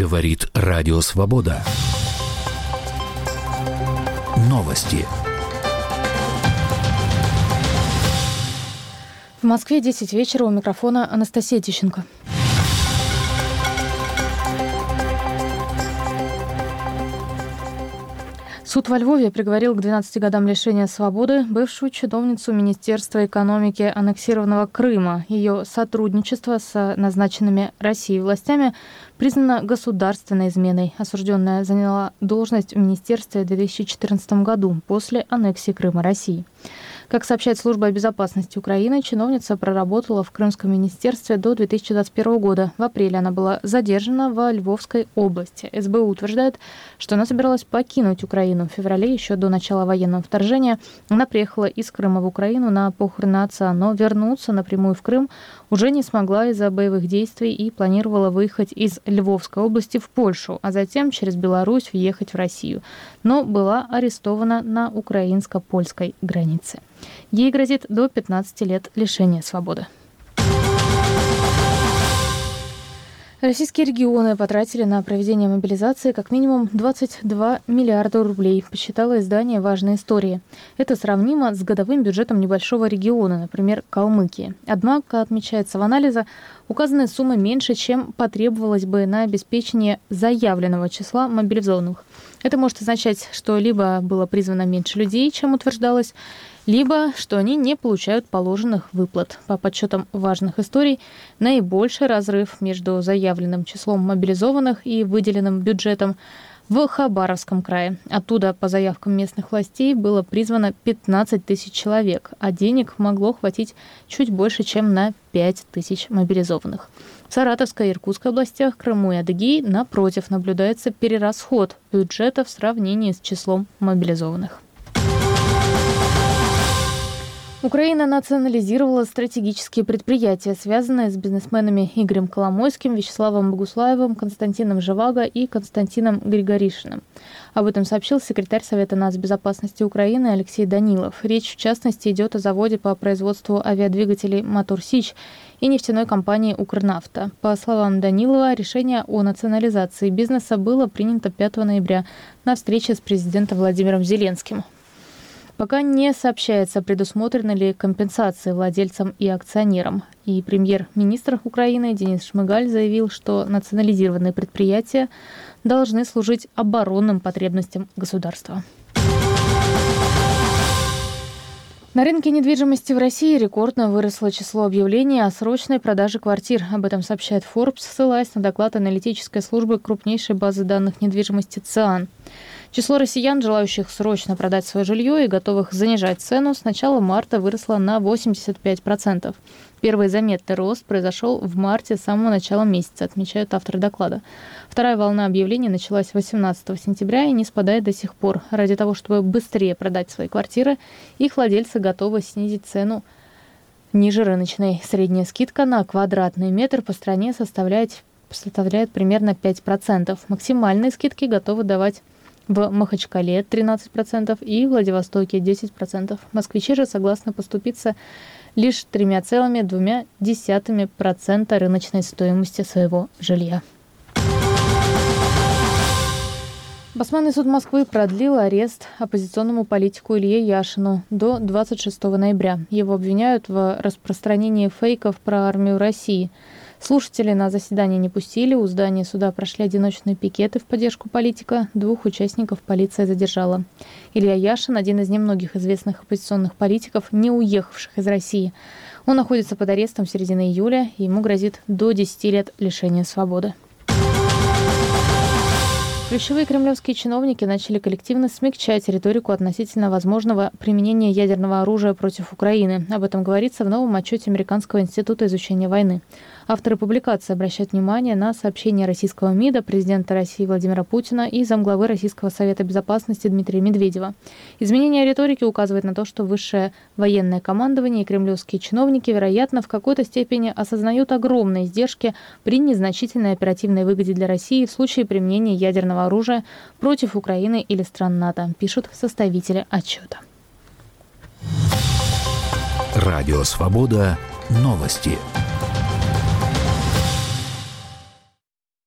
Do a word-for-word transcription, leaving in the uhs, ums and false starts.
Говорит Радио Свобода. Новости. В Москве десять вечера, у микрофона Анастасия Тищенко. Суд во Львове приговорил к двенадцати годам лишения свободы бывшую чиновницу Министерства экономики аннексированного Крыма. Ее сотрудничество с назначенными Россией властями признано государственной изменой. Осужденная заняла должность в министерстве в две тысячи четырнадцатом году после аннексии Крыма России. Как сообщает Служба безопасности Украины, чиновница проработала в Крымском министерстве до две тысячи двадцать первого года. В апреле она была задержана во Львовской области. эс бэ у утверждает, что она собиралась покинуть Украину. В феврале, еще до начала военного вторжения, она приехала из Крыма в Украину на похороны отца, но вернуться напрямую в Крым уже не смогла из-за боевых действий и планировала выехать из Львовской области в Польшу, а затем через Беларусь въехать в Россию. Но была арестована на украинско-польской границе. Ей грозит до пятнадцати лет лишения свободы. Российские регионы потратили на проведение мобилизации как минимум двадцать два миллиарда рублей, посчитало издание «Важные истории». Это сравнимо с годовым бюджетом небольшого региона, например, Калмыкии. Однако, отмечается в анализе, указанные суммы меньше, чем потребовалось бы на обеспечение заявленного числа мобилизованных. Это может означать, что либо было призвано меньше людей, чем утверждалось, либо что они не получают положенных выплат. По подсчетам «Важных историй», наибольший разрыв между заявленным числом мобилизованных и выделенным бюджетом в Хабаровском крае. Оттуда, по заявкам местных властей, было призвано пятнадцать тысяч человек, а денег могло хватить чуть больше, чем на пять тысяч мобилизованных. В Саратовской и Иркутской областях, Крыму и Адыгее, напротив, наблюдается перерасход бюджета в сравнении с числом мобилизованных. Украина национализировала стратегические предприятия, связанные с бизнесменами Игорем Коломойским, Вячеславом Богуслаевым, Константином Живаго и Константином Григоришиным. Об этом сообщил секретарь Совета нацбезопасности Украины Алексей Данилов. Речь, в частности, идет о заводе по производству авиадвигателей «Мотор-Сич» и нефтяной компании «Укрнафта». По словам Данилова, решение о национализации бизнеса было принято пятого ноября на встрече с президентом Владимиром Зеленским. Пока не сообщается, предусмотрены ли компенсации владельцам и акционерам. И премьер-министр Украины Денис Шмыгаль заявил, что национализированные предприятия должны служить оборонным потребностям государства. На рынке недвижимости в России рекордно выросло число объявлений о срочной продаже квартир. Об этом сообщает Forbes, ссылаясь на доклад аналитической службы крупнейшей базы данных недвижимости ЦИАН. Число россиян, желающих срочно продать свое жилье и готовых занижать цену, с начала марта выросло на восемьдесят пять процентов. Первый заметный рост произошел в марте с самого начала месяца, отмечают авторы доклада. Вторая волна объявлений началась восемнадцатого сентября и не спадает до сих пор. Ради того, чтобы быстрее продать свои квартиры, их владельцы готовы снизить цену ниже рыночной. Средняя скидка на квадратный метр по стране составляет, составляет примерно пять процентов. Максимальные скидки готовы давать в Махачкале тринадцать процентов и в Владивостоке десять процентов. Москвичи же согласны поступиться лишь три целых две десятых процента рыночной стоимости своего жилья. Басманный суд Москвы продлил арест оппозиционному политику Илье Яшину до двадцать шестого ноября. Его обвиняют в распространении фейков про армию России. Слушатели на заседание не пустили, у здания суда прошли одиночные пикеты в поддержку политика, двух участников полиция задержала. Илья Яшин – один из немногих известных оппозиционных политиков, не уехавших из России. Он находится под арестом с середины июля, и ему грозит до десяти лет лишения свободы. Ключевые кремлевские чиновники начали коллективно смягчать риторику относительно возможного применения ядерного оружия против Украины. Об этом говорится в новом отчете Американского института изучения войны. Авторы публикации обращают внимание на сообщение российского МИДа, президента России Владимира Путина и замглавы Российского совета безопасности Дмитрия Медведева. Изменение риторики указывает на то, что высшее военное командование и кремлевские чиновники, вероятно, в какой-то степени осознают огромные издержки при незначительной оперативной выгоде для России в случае применения ядерного оружия против Украины или стран НАТО, пишут составители отчета. Радио Свобода. Новости.